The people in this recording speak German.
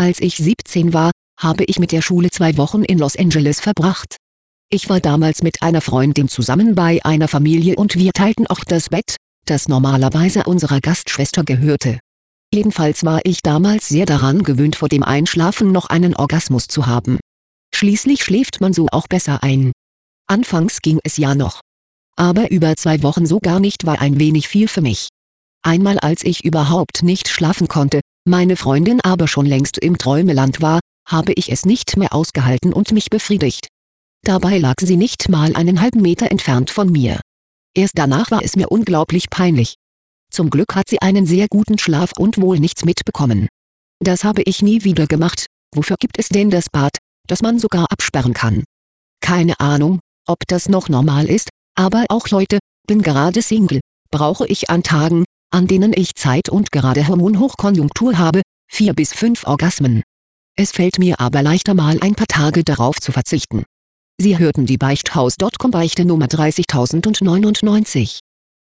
Als ich 17 war, habe ich mit der Schule 2 Wochen in Los Angeles verbracht. Ich war damals mit einer Freundin zusammen bei einer Familie und wir teilten auch das Bett, das normalerweise unserer Gastschwester gehörte. Jedenfalls war ich damals sehr daran gewöhnt, vor dem Einschlafen noch einen Orgasmus zu haben. Schließlich schläft man so auch besser ein. Anfangs ging es ja noch. Aber über 2 Wochen so gar nicht war ein wenig viel für mich. Einmal als ich überhaupt nicht schlafen konnte, meine Freundin aber schon längst im Träumeland war, habe ich es nicht mehr ausgehalten und mich befriedigt. Dabei lag sie nicht mal einen halben Meter entfernt von mir. Erst danach war es mir unglaublich peinlich. Zum Glück hat sie einen sehr guten Schlaf und wohl nichts mitbekommen. Das habe ich nie wieder gemacht. Wofür gibt es denn das Bad, das man sogar absperren kann? Keine Ahnung, ob das noch normal ist, aber auch Leute, bin gerade Single, brauche ich an Tagen, an denen ich Zeit und gerade Hormonhochkonjunktur habe, 4 bis 5 Orgasmen. Es fällt mir aber leichter mal ein paar Tage darauf zu verzichten. Sie hörten die Beichthaus.com Beichte Nummer 30.099.